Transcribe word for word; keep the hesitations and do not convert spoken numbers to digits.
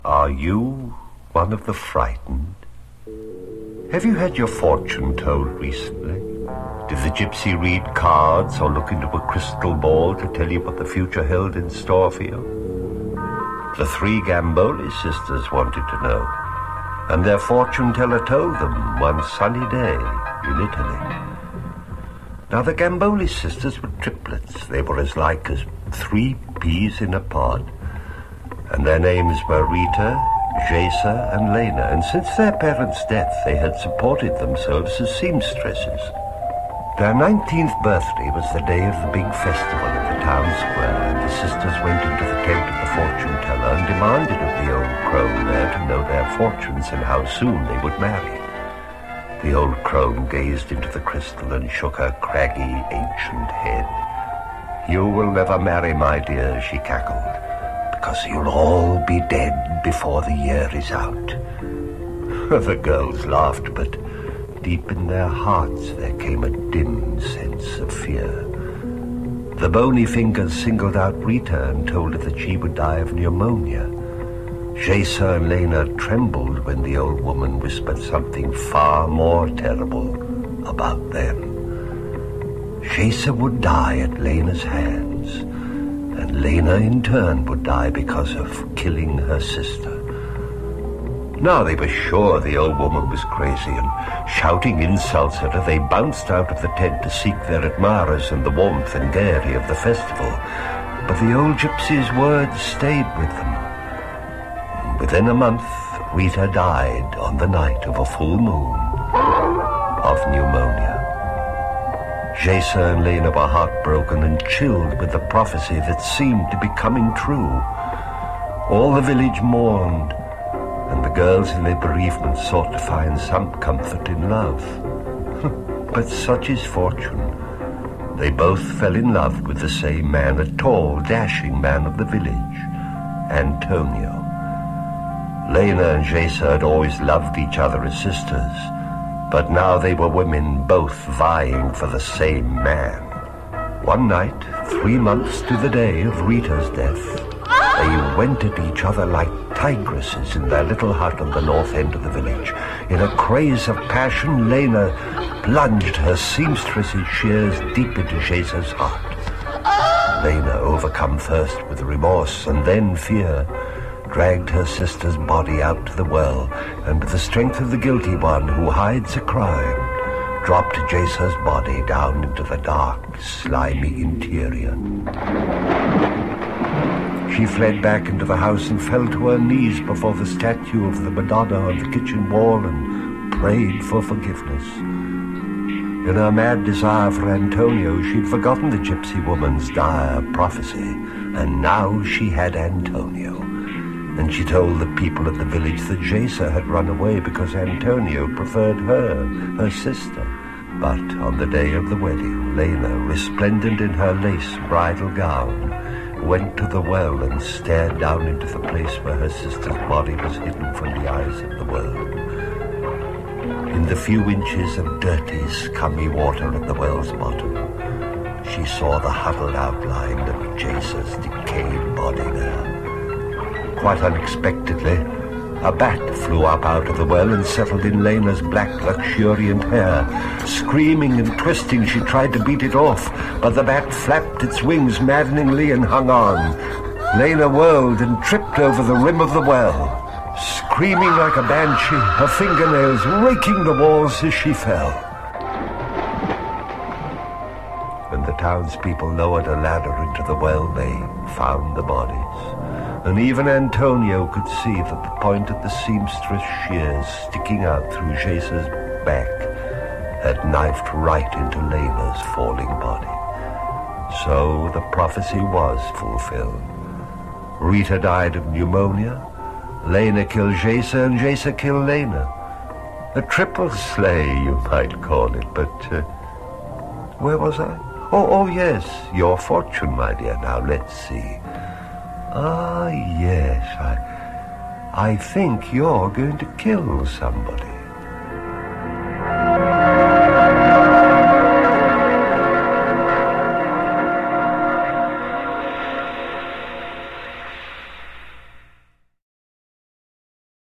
Are you one of the frightened? Have you had your fortune told recently? Did the gypsy read cards or look into a crystal ball to tell you what the future held in store for you? The three Gamboli sisters wanted to know, and their fortune teller told them one sunny day in Italy. Now the Gamboli sisters were triplets. They were as like as three peas in a pod, and their names were Rita, Jesa, and Lena, and since their parents' death they had supported themselves as seamstresses. Their nineteenth birthday was the day of the big festival at the town square, and the sisters went into the tent of the fortune teller and demanded of the old crone there to know their fortunes and how soon they would marry. The old crone gazed into the crystal and shook her craggy, ancient head. "You will never marry, my dear," she cackled, "because you'll all be dead before the year is out." The girls laughed, but deep in their hearts there came a dim sense of fear. The bony fingers singled out Rita and told her that she would die of pneumonia. Jesa and Lena trembled when the old woman whispered something far more terrible about them. Jesa would die at Lena's hands, and Lena in turn would die because of killing her sister. Now they were sure the old woman was crazy, and shouting insults at her, they bounced out of the tent to seek their admirers in the warmth and gaiety of the festival. But the old gypsy's words stayed with them. Within a month, Rita died on the night of a full moon of pneumonia. Jesa and Lena were heartbroken and chilled with the prophecy that seemed to be coming true. All the village mourned, and the girls in their bereavement sought to find some comfort in love. But such is fortune. They both fell in love with the same man, a tall, dashing man of the village, Antonio. Lena and Jesa had always loved each other as sisters, but now they were women both vying for the same man. One night, three months to the day of Rita's death, they went at each other like tigresses in their little hut on the north end of the village. In a craze of passion, Lena plunged her seamstress's shears deep into Jesa's heart. Lena, overcome first with remorse and then fear, dragged her sister's body out to the well, and with the strength of the guilty one who hides a crime, dropped Jesa's body down into the dark, slimy interior. She fled back into the house and fell to her knees before the statue of the Madonna on the kitchen wall and prayed for forgiveness. In her mad desire for Antonio, she'd forgotten the gypsy woman's dire prophecy, and now she had Antonio. And she told the people at the village that Jesa had run away because Antonio preferred her, her sister. But on the day of the wedding, Lena, resplendent in her lace bridal gown, went to the well and stared down into the place where her sister's body was hidden from the eyes of the world. In the few inches of dirty, scummy water at the well's bottom, she saw the huddled outline of Jesa's decayed body there. Quite unexpectedly, a bat flew up out of the well and settled in Lena's black, luxuriant hair. Screaming and twisting, she tried to beat it off, but the bat flapped its wings maddeningly and hung on. Lena whirled and tripped over the rim of the well, screaming like a banshee, her fingernails raking the walls as she fell. When the townspeople lowered a ladder into the well, they found the bodies. And even Antonio could see that the point of the seamstress shears sticking out through Jesa's back had knifed right into Lena's falling body. So the prophecy was fulfilled. Rita died of pneumonia, Lena killed Jesa, and Jesa killed Lena. A triple slay, you might call it, but uh, where was I? Oh, oh yes, your fortune, my dear. Now let's see. Ah, yes, I, I think you're going to kill somebody.